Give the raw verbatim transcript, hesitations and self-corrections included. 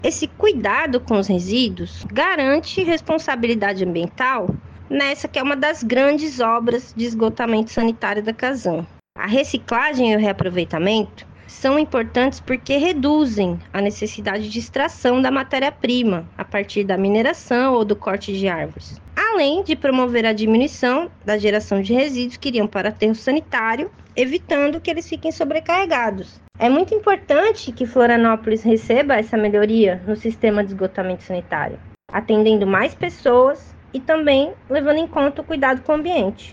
Esse cuidado com os resíduos garante responsabilidade ambiental nessa que é uma das grandes obras de esgotamento sanitário da Casan. A reciclagem e o reaproveitamento são importantes porque reduzem a necessidade de extração da matéria-prima a partir da mineração ou do corte de árvores, além de promover a diminuição da geração de resíduos que iriam para aterro sanitário, evitando que eles fiquem sobrecarregados. É muito importante que Florianópolis receba essa melhoria no sistema de esgotamento sanitário, atendendo mais pessoas e também levando em conta o cuidado com o ambiente.